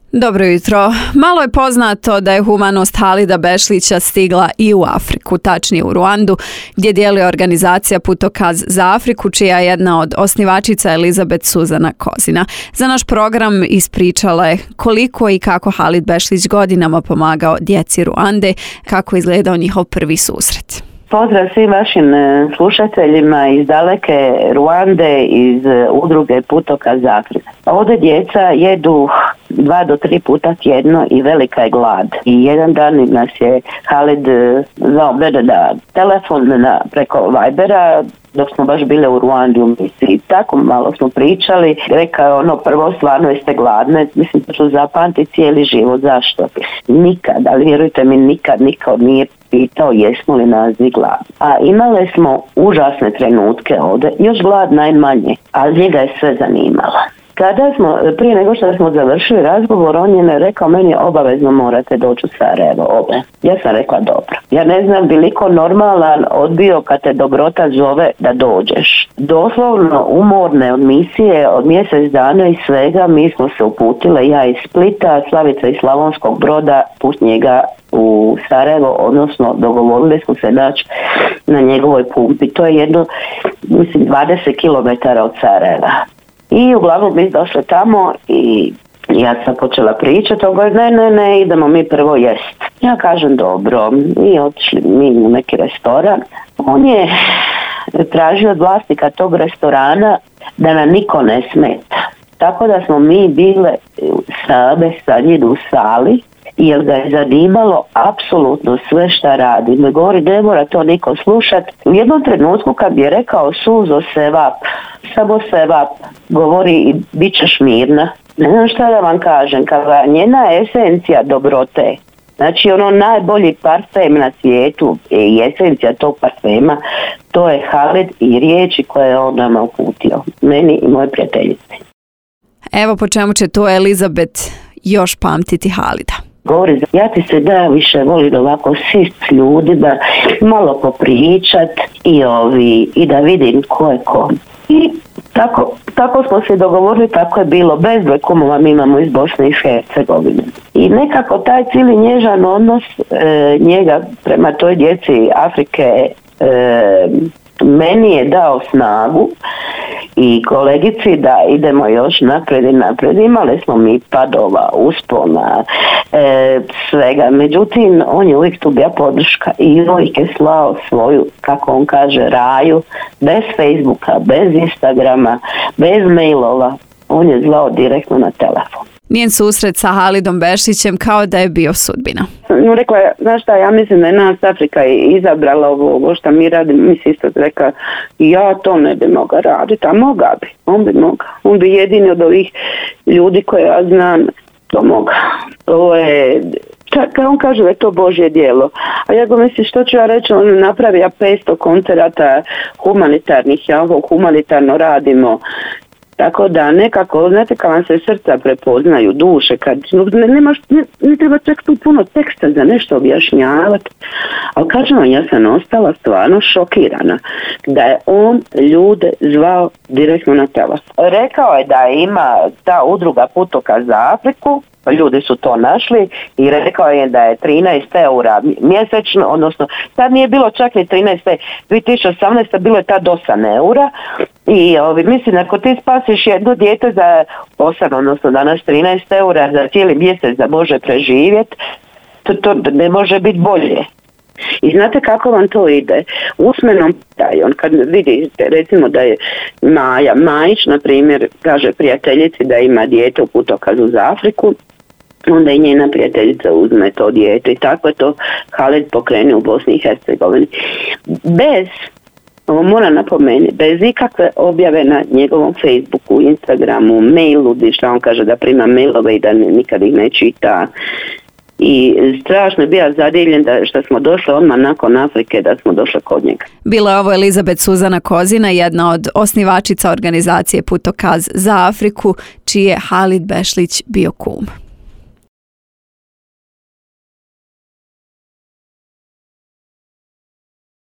Dobro jutro. Malo je poznato da je humanost Halida Bešlića stigla i u Afriku, tačnije u Ruandu, gdje djeluje organizacija Putokaz za Afriku, čija je jedna od osnivačica Elizabeth Suzana Kozina. Za naš program ispričala je koliko i kako Halid Bešlić godinama pomagao djeci Ruande, kako izgledao njihov prvi susret. Pozdrav svim vašim slušateljima iz daleke Ruande, iz udruge Putokaz za Afriku. Ovdje djeca jedu 2 do 3 puta tjedno i velika je glad. I jedan dan nas je Halid zvao mene na telefon preko Vibera, dok smo baš bile u Ruandi u misiji. Tako malo smo pričali. Rekao je prvo, stvarno jeste gladne. Mislim da ću zapamtiti cijeli život. Zašto? Nikad, ali vjerujte mi, nikad niko nije pitao jesmo li nazni gladni. A imale smo užasne trenutke ovdje, još glad najmanje, a njega je sve zanimalo. Prije nego što smo završili razgovor, on je rekao meni obavezno morate doći u Sarajevo. Ja sam rekla dobro. Ja ne znam bi liko normalan odbio kad te dobrota zove da dođeš. Doslovno umorne od misije, od mjesec dana i svega, mi smo se uputile, ja iz Splita, Slavica iz Slavonskog Broda, put njega u Sarajevo, odnosno dogovorili smo se naći na njegovoj pumpi. To je 20 km od Sarajeva. I uglavnom mi došli tamo i ja sam počela pričati, on govori ne, idemo mi prvo jest. Ja kažem dobro, i otišli mi u neki restoran. On je tražio od vlasnika tog restorana da nam niko ne smeta. Tako da smo mi bile same sa njim u sali, jer ga je zanimalo apsolutno sve šta radi. Me govori, ne mora to niko slušat. U jednom trenutku kad bi je rekao suzo sevap, samo sevap, govori i bit ćeš mirna. Ne znam šta da vam kažem, kada njena esencija dobrote, znači najbolji parfem na svijetu i esencija tog parfema, to je Halid i riječi koje je on nama uputio, meni i moje prijateljice. Evo po čemu će to Elizabeth još pamtiti Halida. Govori, ja ti se da više volim ovako sist s ljudima, malo popričat i da vidim ko je ko. I tako smo se dogovorili, tako je bilo. Bezbroj kumova mi imamo iz Bosne i Hercegovine. I nekako taj cijeli nježan odnos njega prema toj djeci Afrike meni je dao snagu i kolegici da idemo još naprijed i naprijed. Imali smo mi padova, uspona, svega. Međutim, on je uvijek tu bio podrška i uvijek je slao svoju, kako on kaže, raju, bez Facebooka, bez Instagrama, bez mailova. On je zvao direktno na telefon. Njen susret sa Halidom Bešlićem kao da je bio sudbina. Rekla je, znaš šta, ja mislim da je nas Afrika izabrala ovo što mi radimo. Mi se isto rekla, ja to ne bi mogla raditi, a mogla bi. On bi jedini od ovih ljudi koje ja znam to mogao. To je, on kaže da je to Božje djelo. A ja go mislim, što ću ja reći, on napravi 500 koncerata humanitarnih, ja ovo humanitarno radimo. Tako da nekako, znate, kad vam se srca prepoznaju, duše, kad ne treba čak tu puno teksta za nešto objašnjavati. Ali kažem vam, ja sam ostala stvarno šokirana da je on ljude zvao direktno na telefon. Rekao je da ima ta udruga Putokaz za Afriku, ljudi su to našli i rekao je da je 13 eura mjesečno, odnosno sad nije bilo čak ni 13, 2018. bilo je tad 8 eura i mislim ako ti spasiš jedno dijete za 8, odnosno danas 13 eura za cijeli mjesec da može preživjeti, to ne može biti bolje. I znate kako vam to ide? Usmenom pitanjem, kad vidite recimo da je Majić, na primjer, kaže prijateljici da ima dijete u Putokazu za Afriku, onda i njena prijateljica uzme to dijete i tako je to Halid pokrenuo u Bosni i Hercegovini. Ovo moram napomenuti, bez ikakve objave na njegovom Facebooku, Instagramu, mailu, što on kaže da prima mailove i da nikad ih ne čita. I strašno je bio zadivljen da što smo došli odmah nakon Afrike, da smo došli kod njega. Bila je ovo Elizabeth Suzana Kozina, jedna od osnivačica organizacije Putokaz za Afriku, čiji je Halid Bešlić bio kum.